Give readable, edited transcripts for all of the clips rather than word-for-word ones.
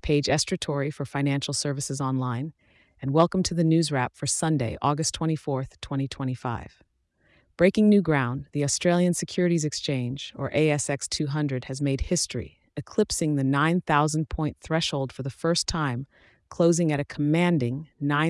Paige Estratori for Financial Services Online, and welcome to the News Wrap for Sunday, August 24th, 2025. Breaking new ground, the Australian Securities Exchange, or ASX 200, has made history, eclipsing the 9,000 point threshold for the first time, closing at a commanding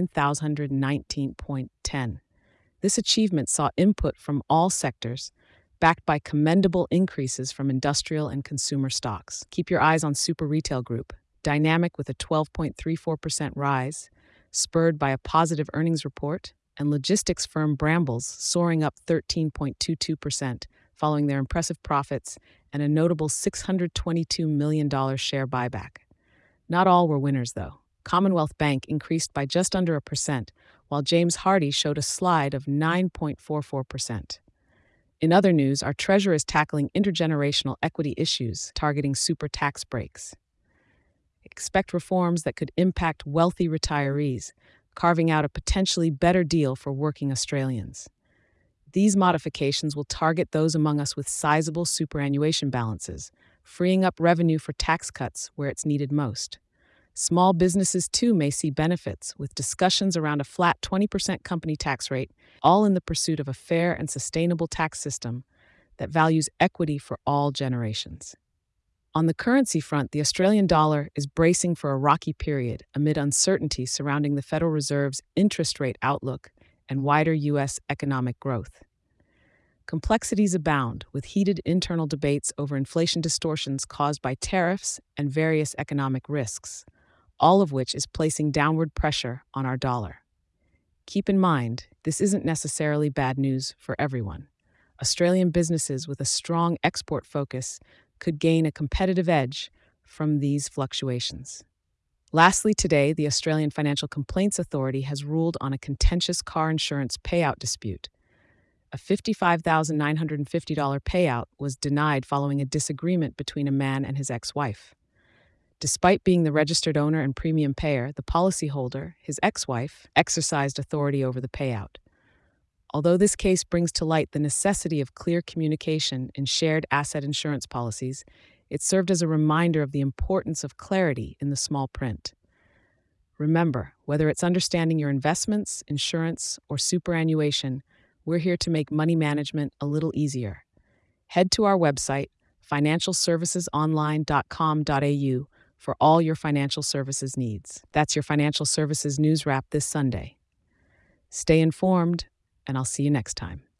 9,119.10. This achievement saw input from all sectors, backed by commendable increases from industrial and consumer stocks. Keep your eyes on Super Retail Group, dynamic with a 12.34% rise, spurred by a positive earnings report, and logistics firm Brambles soaring up 13.22% following their impressive profits and a notable $622 million share buyback. Not all were winners, though. Commonwealth Bank increased by just under 1%, while James Hardie showed a slide of 9.44%. In other news, our treasurer is tackling intergenerational equity issues, targeting super tax breaks. Expect reforms that could impact wealthy retirees, carving out a potentially better deal for working Australians. These modifications will target those among us with sizable superannuation balances, freeing up revenue for tax cuts where it's needed most. Small businesses, too, may see benefits, with discussions around a flat 20% company tax rate, all in the pursuit of a fair and sustainable tax system that values equity for all generations. On the currency front, the Australian dollar is bracing for a rocky period amid uncertainty surrounding the Federal Reserve's interest rate outlook and wider U.S. economic growth. Complexities abound, with heated internal debates over inflation distortions caused by tariffs and various economic risks, all of which is placing downward pressure on our dollar. Keep in mind, this isn't necessarily bad news for everyone. Australian businesses with a strong export focus could gain a competitive edge from these fluctuations. Lastly, today, the Australian Financial Complaints Authority has ruled on a contentious car insurance payout dispute. A $55,950 payout was denied following a disagreement between a man and his ex-wife. Despite being the registered owner and premium payer, the policyholder, his ex-wife, exercised authority over the payout. Although this case brings to light the necessity of clear communication in shared asset insurance policies, it served as a reminder of the importance of clarity in the small print. Remember, whether it's understanding your investments, insurance, or superannuation, we're here to make money management a little easier. Head to our website, financialservicesonline.com.au, for all your financial services needs. That's your financial services news wrap this Sunday. Stay informed, and I'll see you next time.